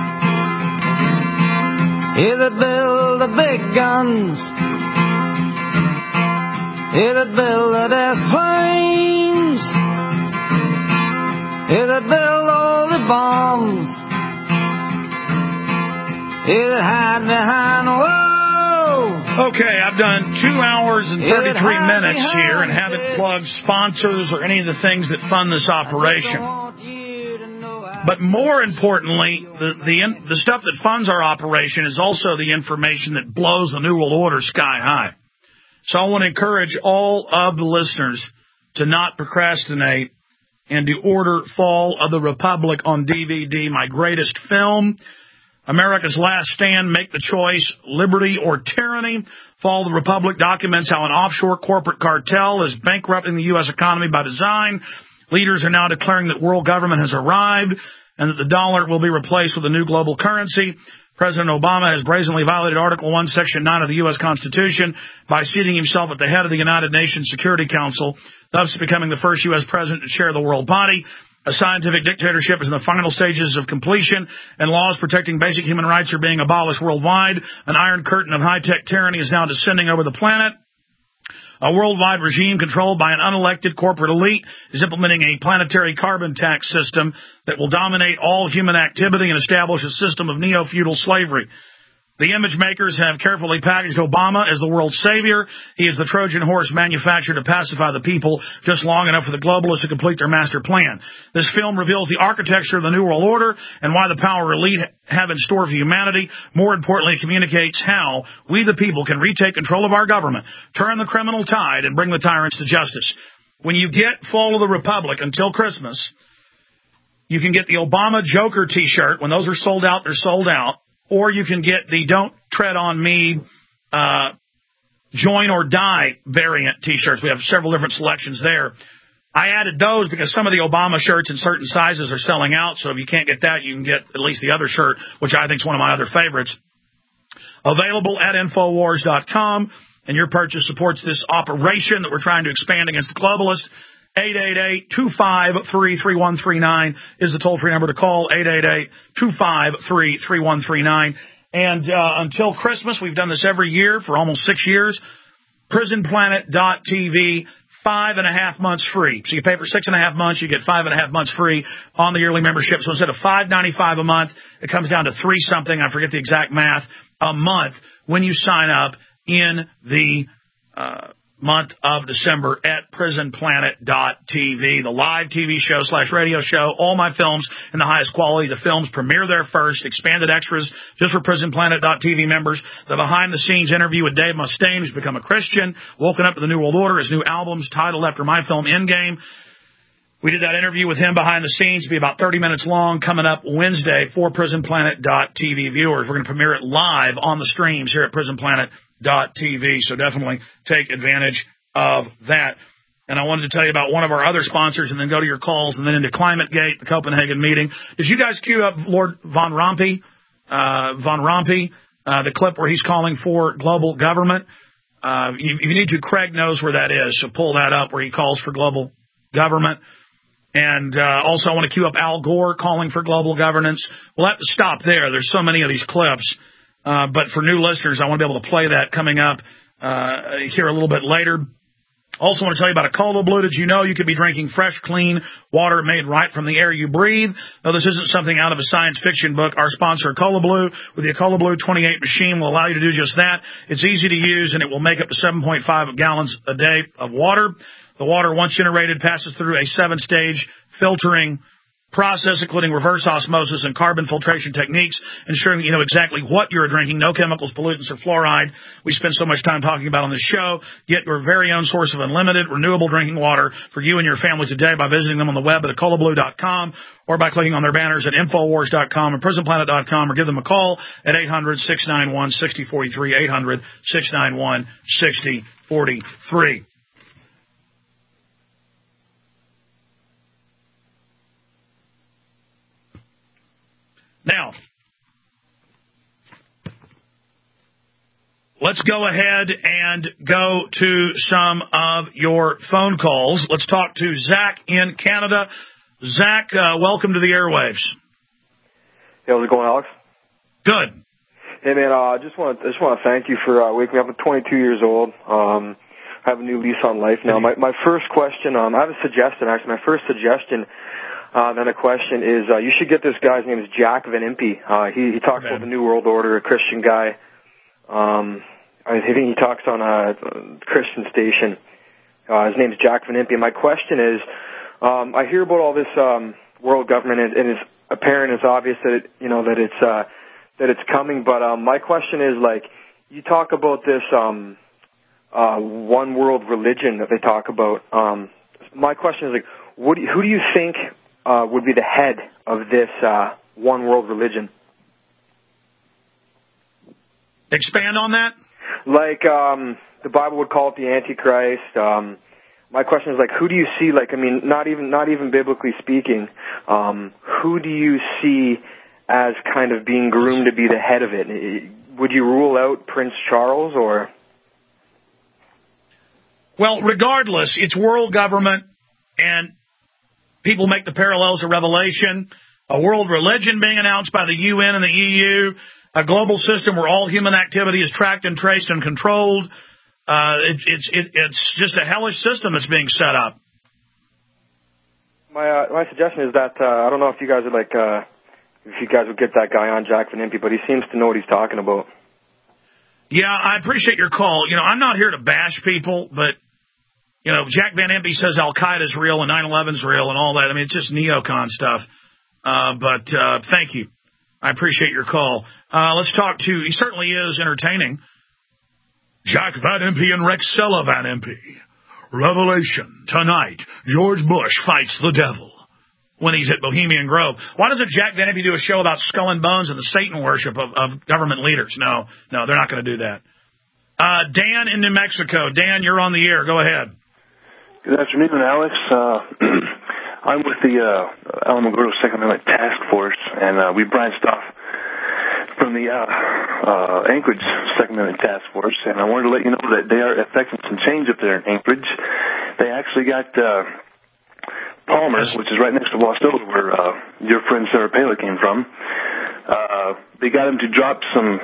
you that build the big guns, you that build the death planes, you that build all the bombs, you that hide behind walls. Okay, I've done 2 hours and 33 minutes here and haven't plugged sponsors or any of the things that fund this operation. But more importantly, the stuff that funds our operation is also the information that blows the New World Order sky high. So I want to encourage all of the listeners to not procrastinate and to order Fall of the Republic on DVD, my greatest film, America's Last Stand, Make the Choice, Liberty or Tyranny. Fall of the Republic documents how an offshore corporate cartel is bankrupting the U.S. economy by design. Leaders are now declaring that world government has arrived and that the dollar will be replaced with a new global currency. President Obama has brazenly violated Article 1, Section 9 of the U.S. Constitution by seating himself at the head of the United Nations Security Council, thus becoming the first U.S. president to chair the world body. A scientific dictatorship is in the final stages of completion, and laws protecting basic human rights are being abolished worldwide. An iron curtain of high-tech tyranny is now descending over the planet. A worldwide regime controlled by an unelected corporate elite is implementing a planetary carbon tax system that will dominate all human activity and establish a system of neo-feudal slavery. The image makers have carefully packaged Obama as the world's savior. He is the Trojan horse manufactured to pacify the people just long enough for the globalists to complete their master plan. This film reveals the architecture of the New World Order and why the power elite have in store for humanity. More importantly, it communicates how we, the people, can retake control of our government, turn the criminal tide, and bring the tyrants to justice. When you get Fall of the Republic until Christmas, you can get the Obama Joker T-shirt. When those are sold out, they're sold out. Or you can get the Don't Tread on Me, Join or Die variant T-shirts. We have several different selections there. I added those because some of the Obama shirts in certain sizes are selling out. So if you can't get that, you can get at least the other shirt, which I think is one of my other favorites. Available at Infowars.com. And your purchase supports this operation that we're trying to expand against the globalists. 888-253-3139 is the toll-free number to call, 888-253-3139. And until Christmas, we've done this every year for almost 6 years, prisonplanet.tv, 5.5 months free. So you pay for 6.5 months, you get 5.5 months free on the yearly membership. So instead of $5.95 a month, it comes down to $3-something, I forget the exact math, a month when you sign up in the month of December at prisonplanet.tv, the live TV show / radio show, all my films in the highest quality. The films premiere there first, expanded extras just for prisonplanet.tv members, the behind-the-scenes interview with Dave Mustaine, who's become a Christian, woken up to the New World Order, his new album's titled after my film, Endgame. We did that interview with him behind the scenes. It'll be about 30 minutes long, coming up Wednesday for prisonplanet.tv viewers. We're going to premiere it live on the streams here at prisonplanet.tv, so definitely take advantage of that. And I wanted to tell you about one of our other sponsors and then go to your calls and then into ClimateGate, the Copenhagen meeting. Did you guys queue up Lord Von Rompuy? The clip where he's calling for global government? If you need to, Craig knows where that is, so pull that up where he calls for global government. And also I want to queue up Al Gore calling for global governance. We'll have to stop there. There's so many of these clips. But for new listeners, I want to be able to play that coming up here a little bit later. Also want to tell you about Ecola Blue. Did you know you could be drinking fresh, clean water made right from the air you breathe? Though this isn't something out of a science fiction book, our sponsor, Ecola Blue, with the Ecola Blue 28 machine will allow you to do just that. It's easy to use, and it will make up to 7.5 gallons a day of water. The water, once generated, passes through a 7-stage filtering process, including reverse osmosis and carbon filtration techniques, ensuring that you know exactly what you're drinking, no chemicals, pollutants, or fluoride. We spend so much time talking about on this show. Get your very own source of unlimited, renewable drinking water for you and your family today by visiting them on the web at EcolaBlue.com or by clicking on their banners at Infowars.com and PrisonPlanet.com, or give them a call at 800-691-6043, 800-691-6043. Now, let's go ahead and go to some of your phone calls. Let's talk to Zach in Canada. Zach, welcome to the airwaves. Hey, how's it going, Alex? Good. Hey, man, I just want to thank you for waking me up. I'm 22 years old. I have a new lease on life now. My first question, I have a suggestion, actually. My first suggestion then a question is, you should get this guy's name is Jack Van Impe. He talks about the New World Order, a Christian guy. I think he talks on a Christian station. His name is Jack Van Impe. My question is, I hear about all this world government, and it's apparent, it's obvious that that it's coming. But my question is, like, you talk about this one world religion that they talk about. My question is, like, who do you think would be the head of this one world religion? Expand on that. Like, the Bible would call it the Antichrist. My question is, like, who do you see? Like, I mean, not even biblically speaking, who do you see as kind of being groomed to be the head of it. Would you rule out Prince Charles or? Well, regardless, it's world government, and people make the parallels of Revelation, a world religion being announced by the UN and the EU, a global system where all human activity is tracked and traced and controlled. It's just a hellish system that's being set up. My suggestion is that I don't know if you guys would if you guys would get that guy on, Jack Van Impe, but he seems to know what he's talking about. Yeah, I appreciate your call. I'm not here to bash people, but Jack Van Impe says Al Qaeda's real and 9/11's real and all that. I mean, it's just neocon stuff. But thank you. I appreciate your call. Let's talk to. He certainly is entertaining. Jack Van Impe and Rexella Van Impe. Revelation tonight. George Bush fights the devil when he's at Bohemian Grove. Why doesn't Jack Van Impe do a show about skull and bones and the Satan worship of government leaders? No, they're not going to do that. Dan in New Mexico. Dan, you're on the air. Go ahead. Good afternoon, Alex. I'm with the Alamogordo Second Amendment Task Force, and we branched off from the Anchorage Second Amendment Task Force, and I wanted to let you know that they are effecting some change up there in Anchorage. They actually got Palmer, which is right next to Waustoga, where your friend Sarah Palin came from. They got him to drop some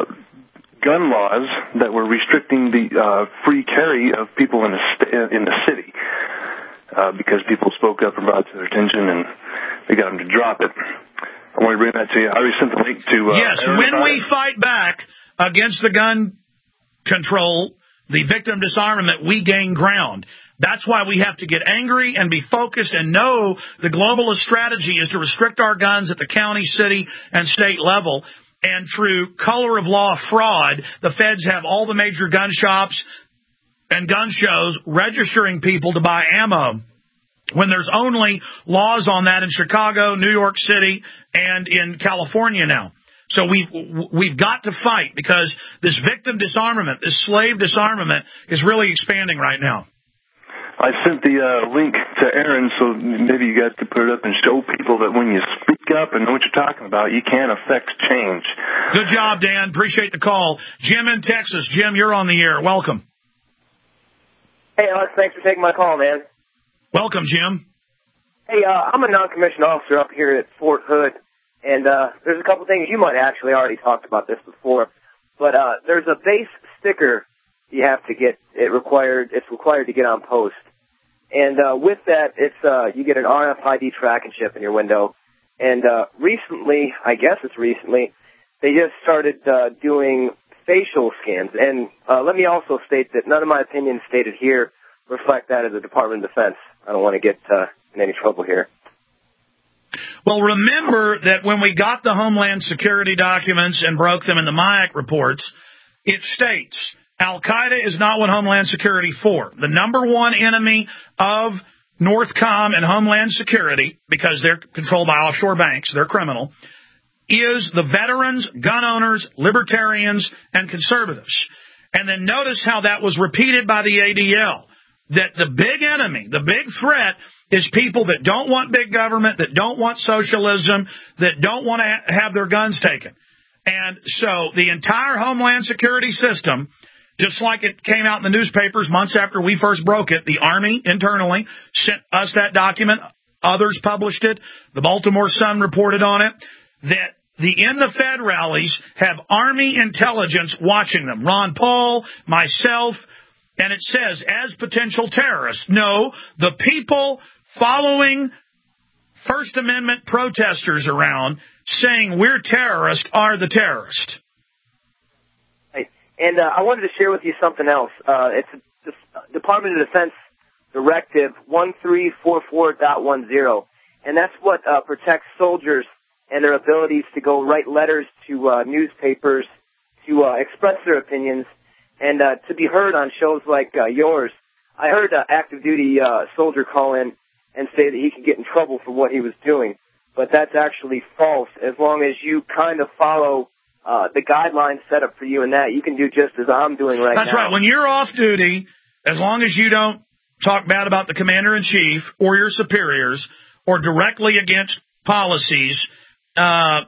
gun laws that were restricting the free carry of people in the city because people spoke up and brought it to their attention, and they got him to drop it. I want to bring that to you. I already sent the link to... yes, when we fight back against the gun control, the victim disarmament, we gain ground. That's why we have to get angry and be focused and know the globalist strategy is to restrict our guns at the county, city, and state level. And through color of law fraud, the feds have all the major gun shops and gun shows registering people to buy ammo when there's only laws on that in Chicago, New York City, and in California now. So we've got to fight because this victim disarmament, this slave disarmament is really expanding right now. I sent the link to Aaron so maybe you guys could put it up and show people that when you speak up and know what you're talking about, you can affect change. Good job, Dan. Appreciate the call. Jim in Texas. Jim, you're on the air. Welcome. Hey, Alex. Thanks for taking my call, man. Welcome, Jim. Hey, I'm a non-commissioned officer up here at Fort Hood, and there's a couple things. You might have actually already talked about this before, but there's a base sticker you have to get. It's required to get on post. And with that, you get an RFID tracking chip in your window. And recently, they just started doing facial scans. And let me also state that none of my opinions stated here reflect that of the Department of Defense. I don't want to get in any trouble here. Well, remember that when we got the Homeland Security documents and broke them in the MIAC reports, it states Al-Qaeda is not what Homeland Security for. The number one enemy of Northcom and Homeland Security, because they're controlled by offshore banks, they're criminal, is the veterans, gun owners, libertarians, and conservatives. And then notice how that was repeated by the ADL, that the big enemy, the big threat, is people that don't want big government, that don't want socialism, that don't want to have their guns taken. And so the entire Homeland Security system, just like it came out in the newspapers months after we first broke it, the Army internally sent us that document. Others published it. The Baltimore Sun reported on it, that in the Fed rallies have Army intelligence watching them. Ron Paul, myself, and it says, as potential terrorists. No, the people following First Amendment protesters around saying we're terrorists are the terrorists. And I wanted to share with you something else. It's the Department of Defense Directive 1344.10, and that's what protects soldiers and their abilities to go write letters to newspapers to express their opinions and to be heard on shows like yours. I heard an active duty soldier call in and say that he could get in trouble for what he was doing, but that's actually false. As long as you kind of follow the guidelines set up for you and that, you can do just as I'm doing right now. That's right. When you're off duty, as long as you don't talk bad about the commander-in-chief or your superiors or directly against policies,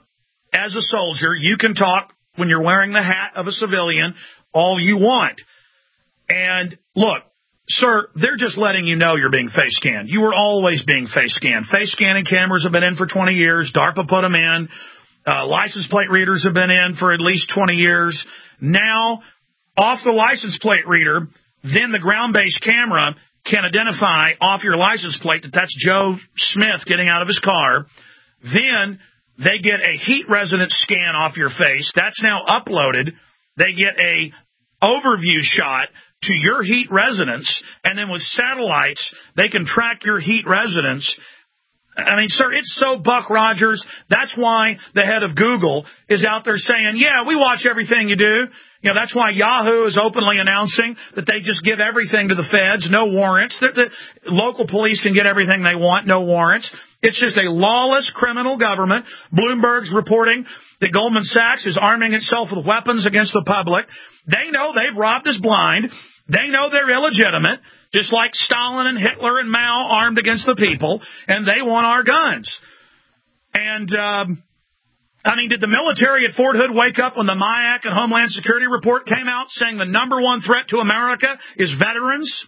as a soldier, you can talk when you're wearing the hat of a civilian all you want. And look, sir, they're just letting you know you're being face scanned. You were always being face scanned. Face scanning cameras have been in for 20 years. DARPA put them in. License plate readers have been in for at least 20 years. Now, off the license plate reader, then the ground-based camera can identify off your license plate that that's Joe Smith getting out of his car. Then they get a heat resonance scan off your face. That's now uploaded. They get a overview shot to your heat resonance, and then with satellites, they can track your heat resonance. I mean, sir, it's so Buck Rogers. That's why the head of Google is out there saying, yeah, we watch everything you do. You know, that's why Yahoo is openly announcing that they just give everything to the feds, no warrants. The local police can get everything they want, no warrants. It's just a lawless criminal government. Bloomberg's reporting that Goldman Sachs is arming itself with weapons against the public. They know they've robbed us blind. They know they're illegitimate, just like Stalin and Hitler and Mao armed against the people, and they want our guns. And, I mean, did the military at Fort Hood wake up when the MIAC and Homeland Security report came out saying the number one threat to America is veterans?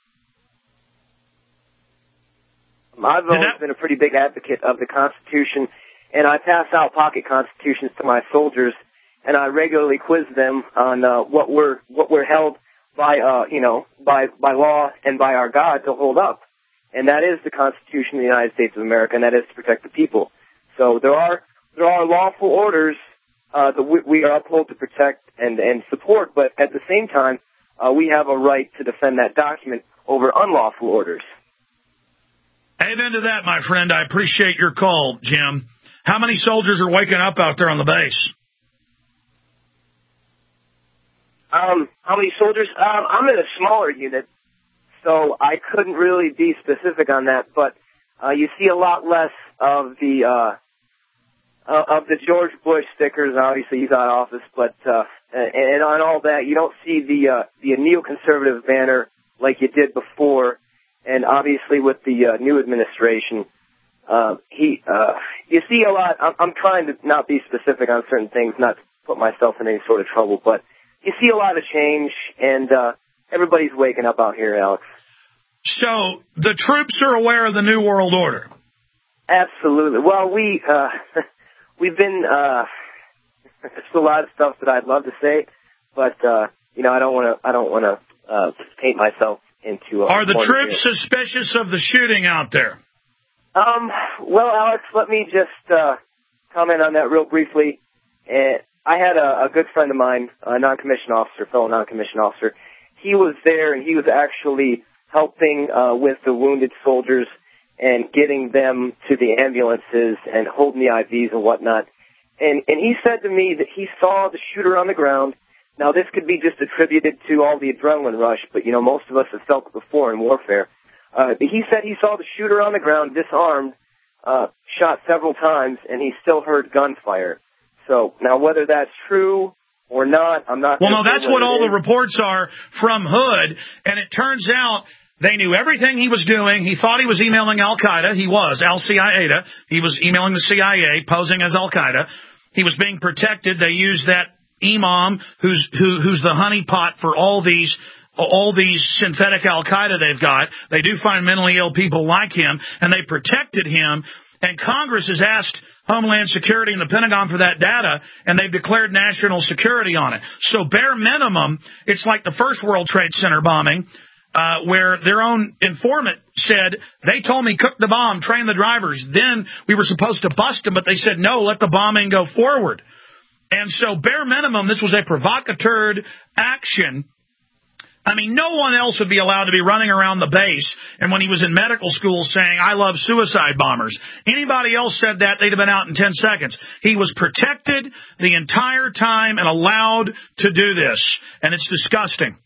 I've always been a pretty big advocate of the Constitution, and I pass out pocket constitutions to my soldiers, and I regularly quiz them on what we're held by by law and by our God to hold up, and that is the Constitution of the United States of America, and that is to protect the people. So there are lawful orders that we are uphold to protect and support, but at the same time, we have a right to defend that document over unlawful orders. Amen to that, my friend. I appreciate your call, Jim. How many soldiers are waking up out there on the base? How many soldiers? I'm in a smaller unit, so I couldn't really be specific on that, but you see a lot less of the George Bush stickers. Obviously, he's out of office, but and on all that, you don't see the neoconservative banner like you did before. And obviously, with the new administration, you see a lot. I'm trying to not be specific on certain things, not to put myself in any sort of trouble, but you see a lot of change, and everybody's waking up out here, Alex. So the troops are aware of the New World Order? Absolutely. Well, we've been, there's a lot of stuff that I'd love to say, but, I don't want to paint myself into Are the troops suspicious of the shooting out there? Well, Alex, let me just, comment on that real briefly. I had a good friend of mine, a fellow non-commissioned officer. He was there, and he was actually helping with the wounded soldiers and getting them to the ambulances and holding the IVs and whatnot. And he said to me that he saw the shooter on the ground. Now, this could be just attributed to all the adrenaline rush, but, most of us have felt it before in warfare. He said he saw the shooter on the ground, disarmed, shot several times, and he still heard gunfire. So, now whether that's true or not, I'm not... Well, no, that's what all the reports are from Hood, and it turns out they knew everything he was doing. He thought he was emailing Al-Qaeda. He was, Al-Qaeda. He was emailing the CIA, posing as Al-Qaeda. He was being protected. They used that imam who's the honeypot for all these synthetic Al-Qaeda they've got. They do find mentally ill people like him, and they protected him, and Congress has asked Homeland Security and the Pentagon for that data, and they've declared national security on it. So bare minimum, it's like the first World Trade Center bombing, where their own informant said, they told me cook the bomb, train the drivers. Then we were supposed to bust them, but they said, no, let the bombing go forward. And so bare minimum, this was a provocateur action. I mean, no one else would be allowed to be running around the base, and when he was in medical school saying, I love suicide bombers. Anybody else said that, they'd have been out in 10 seconds. He was protected the entire time and allowed to do this, and it's disgusting.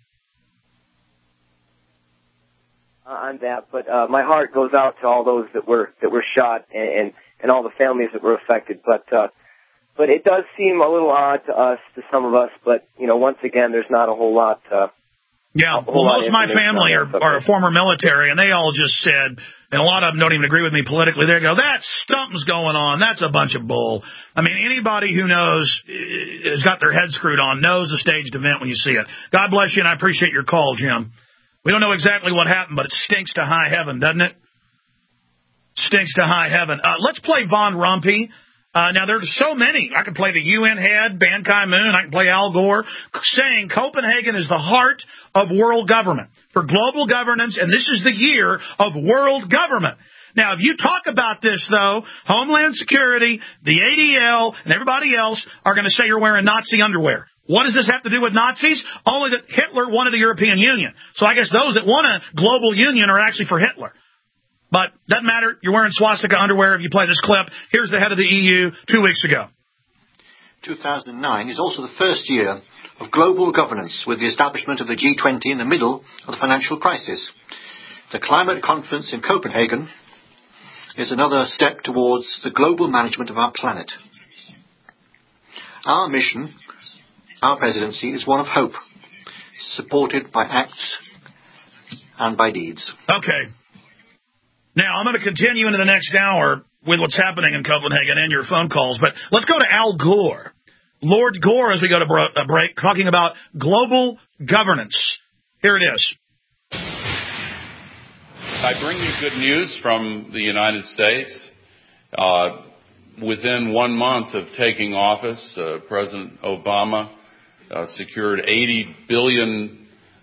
On that, but my heart goes out to all those that were shot and all the families that were affected. But it does seem a little odd to us, to some of us. But once again, there's not a whole lot Yeah, well, most of my family are former military, and they all just said, and a lot of them don't even agree with me politically, they go, that's something's going on. That's a bunch of bull. I mean, anybody who knows, has got their head screwed on, knows a staged event when you see it. God bless you, and I appreciate your call, Jim. We don't know exactly what happened, but it stinks to high heaven, doesn't it? Stinks to high heaven. Let's play Von Rumpe. Now, there's so many. I can play the UN head, Ban Ki-moon. I can play Al Gore, saying Copenhagen is the heart of world government for global governance, and this is the year of world government. Now, if you talk about this, though, Homeland Security, the ADL, and everybody else are going to say you're wearing Nazi underwear. What does this have to do with Nazis? Only that Hitler wanted a European Union. So I guess those that want a global union are actually for Hitler. But doesn't matter. You're wearing swastika underwear if you play this clip. Here's the head of the EU 2 weeks ago. 2009 is also the first year of global governance with the establishment of the G20 in the middle of the financial crisis. The climate conference in Copenhagen is another step towards the global management of our planet. Our mission, our presidency, is one of hope, supported by acts and by deeds. Okay. Now, I'm going to continue into the next hour with what's happening in Copenhagen and your phone calls, but let's go to Al Gore. Lord Gore, as we go to a break, talking about global governance. Here it is. I bring you good news from the United States. Within 1 month of taking office, President Obama secured $80 billion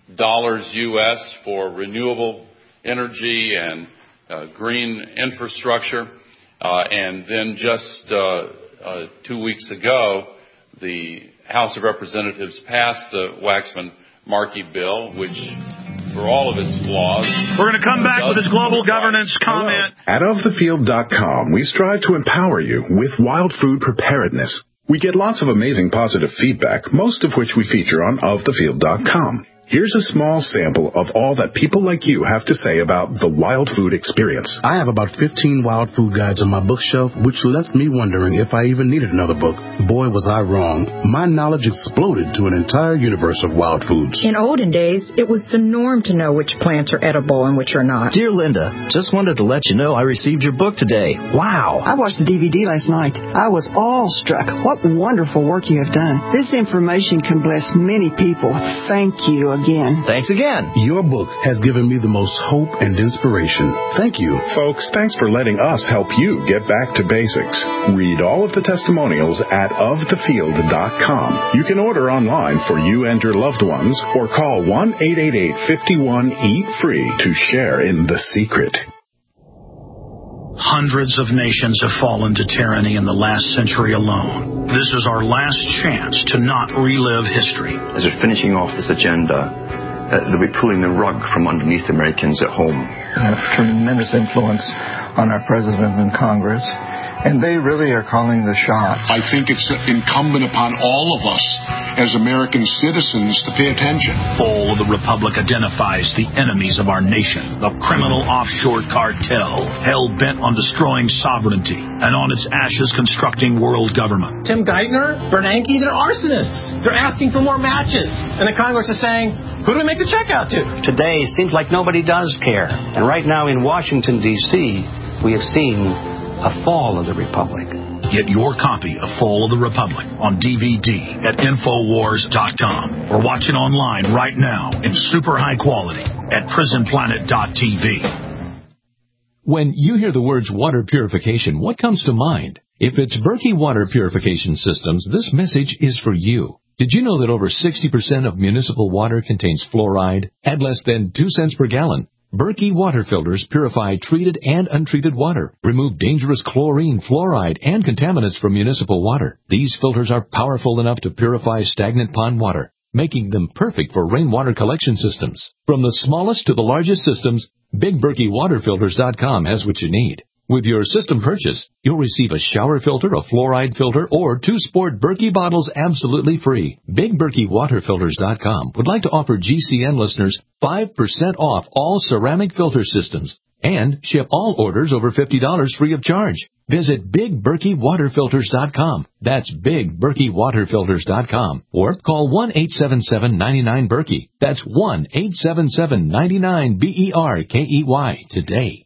U.S. for renewable energy and green infrastructure. And then just 2 weeks ago, the House of Representatives passed the Waxman-Markey bill, which, for all of its flaws... We're going to come back with this global governance comment. At OfTheField.com, we strive to empower you with wild food preparedness. We get lots of amazing positive feedback, most of which we feature on OfTheField.com. Here's a small sample of all that people like you have to say about the wild food experience. I have about 15 wild food guides on my bookshelf, which left me wondering if I even needed another book. Boy, was I wrong. My knowledge exploded to an entire universe of wild foods. In olden days, it was the norm to know which plants are edible and which are not. Dear Linda, just wanted to let you know I received your book today. Wow. I watched the DVD last night. I was awestruck. What wonderful work you have done. This information can bless many people. Thank you again. Thanks again. Your book has given me the most hope and inspiration. Thank you. Folks, thanks for letting us help you get back to basics. Read all of the testimonials at OfTheField.com. You can order online for you and your loved ones or call 1-888-51-EAT-FREE to share in the secret. Hundreds of nations have fallen to tyranny in the last century alone. This is our last chance to not relive history. As we're finishing off this agenda, they'll be pulling the rug from underneath Americans at home. We have tremendous influence on our president and Congress, and they really are calling the shots. I think it's incumbent upon all of us as American citizens to pay attention. Fall of the Republic identifies the enemies of our nation, the criminal offshore cartel, hell-bent on destroying sovereignty, and on its ashes constructing world government. Tim Geithner, Bernanke, they're arsonists. They're asking for more matches. And the Congress is saying, who do we make the check out to? Today seems like nobody does care. And right now in Washington, D.C., we have seen a fall of the Republic. Get your copy of Fall of the Republic on DVD at Infowars.com or watch it online right now in super high quality at PrisonPlanet.tv. When you hear the words water purification, what comes to mind? If it's Berkey Water Purification Systems, this message is for you. Did you know that over 60% of municipal water contains fluoride at less than 2 cents per gallon? Berkey water filters purify treated and untreated water, remove dangerous chlorine, fluoride, and contaminants from municipal water. These filters are powerful enough to purify stagnant pond water, making them perfect for rainwater collection systems. From the smallest to the largest systems, BigBerkeyWaterFilters.com has what you need. With your system purchase, you'll receive a shower filter, a fluoride filter, or 2 sport Berkey bottles absolutely free. BigBerkeyWaterFilters.com would like to offer GCN listeners 5% off all ceramic filter systems and ship all orders over $50 free of charge. Visit BigBerkeyWaterFilters.com. That's BigBerkeyWaterFilters.com. Or call 1-877-99-BERKEY. That's 1-877-99-BERKEY today.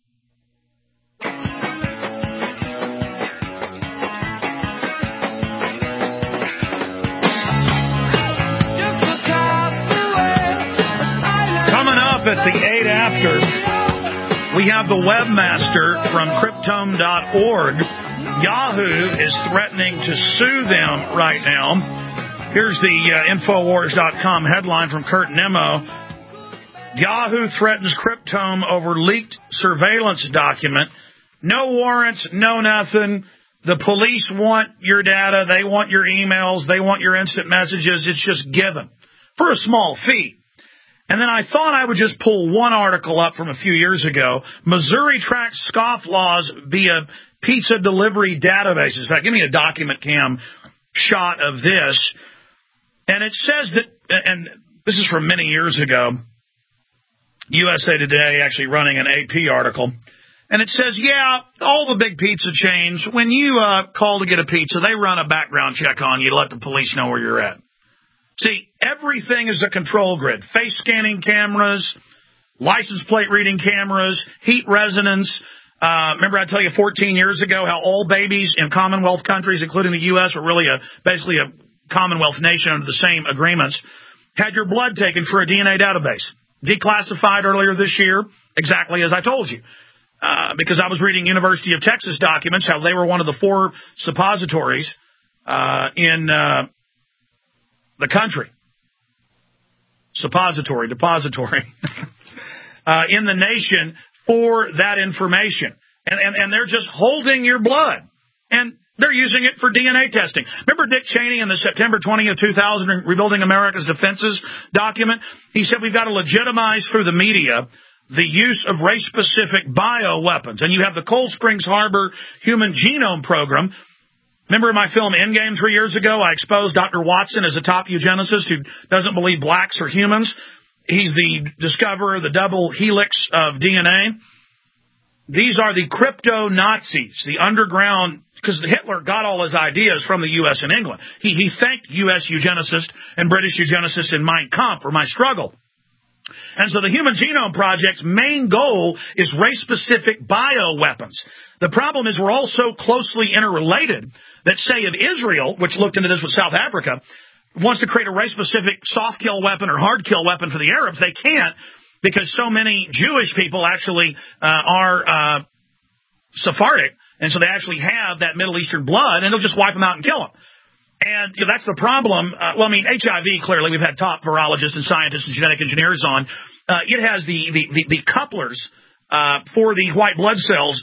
At the 8 after, we have the webmaster from Cryptome.org. Yahoo is threatening to sue them right now. Here's the Infowars.com headline from Kurt Nimmo. Yahoo threatens Cryptome over leaked surveillance document. No warrants, no nothing. The police want your data. They want your emails. They want your instant messages. It's just given for a small fee. And then I thought I would just pull one article up from a few years ago. Missouri tracks scofflaws via pizza delivery databases. In fact, give me a document cam shot of this. And it says that, and this is from many years ago, USA Today actually running an AP article. And it says, yeah, all the big pizza chains, when you call to get a pizza, they run a background check on you to let the police know where you're at. See, everything is a control grid. Face scanning cameras, license plate reading cameras, heat resonance. Remember I tell you 14 years ago how all babies in Commonwealth countries, including the U.S., were really basically a Commonwealth nation under the same agreements, had your blood taken for a DNA database. Declassified earlier this year, exactly as I told you. Because I was reading University of Texas documents, how they were one of the 4 suppositories in the country. Depository. In the nation for that information. And they're just holding your blood. And they're using it for DNA testing. Remember Dick Cheney in the September 20th, 2000 Rebuilding America's Defenses document? He said we've got to legitimize through the media the use of race-specific bioweapons. And you have the Cold Springs Harbor Human Genome Program. Remember in my film Endgame 3 years ago, I exposed Dr. Watson as a top eugenicist who doesn't believe blacks are humans. He's the discoverer of the double helix of DNA. These are the crypto-Nazis, the underground, because Hitler got all his ideas from the U.S. and England. He thanked U.S. eugenicists and British eugenicists in Mein Kampf for my struggle. And so the Human Genome Project's main goal is race-specific bioweapons. The problem is we're all so closely interrelated that, say, if Israel, which looked into this with South Africa, wants to create a race-specific soft-kill weapon or hard-kill weapon for the Arabs, they can't because so many Jewish people actually are Sephardic, and so they actually have that Middle Eastern blood, and they'll just wipe them out and kill them. And that's the problem. HIV, clearly, we've had top virologists and scientists and genetic engineers on. It has the couplers for the white blood cells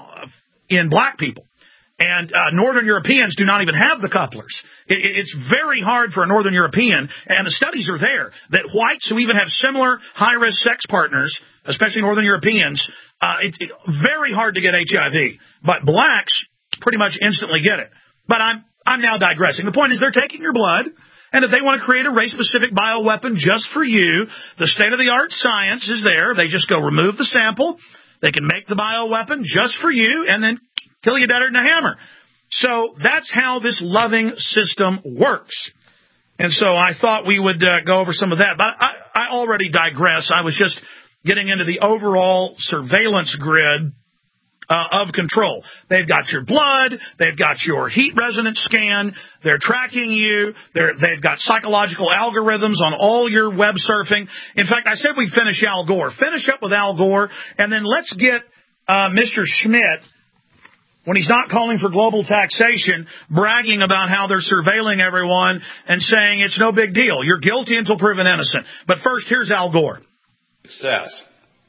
in black people. And Northern Europeans do not even have the couplers. It's very hard for a Northern European, and the studies are there, that whites who even have similar high-risk sex partners, especially Northern Europeans, it's very hard to get HIV. But blacks pretty much instantly get it. But I'm now digressing. The point is they're taking your blood, and if they want to create a race-specific bioweapon just for you, the state-of-the-art science is there. They just go remove the sample. They can make the bioweapon just for you and then kill you better than a hammer. So that's how this loving system works. And so I thought we would go over some of that. But I already digress. I was just getting into the overall surveillance grid of control. They've got your blood. They've got your heat resonance scan. They're tracking you. They've got psychological algorithms on all your web surfing. In fact, I said we'd finish Al Gore. Finish up with Al Gore, and then let's get Mr. Schmidt, when he's not calling for global taxation, bragging about how they're surveilling everyone and saying it's no big deal. You're guilty until proven innocent. But first, here's Al Gore. Success.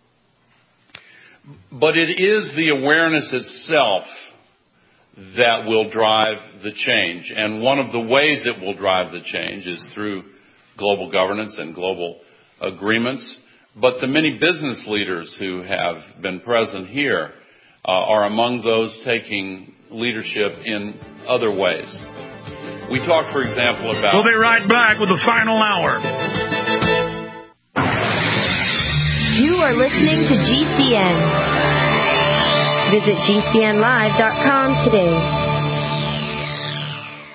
But it is the awareness itself that will drive the change. And one of the ways it will drive the change is through global governance and global agreements. But the many business leaders who have been present here are among those taking leadership in other ways. We talk, for example, about... We'll be right back with the final hour. You are listening to GCN. Visit GCNlive.com today.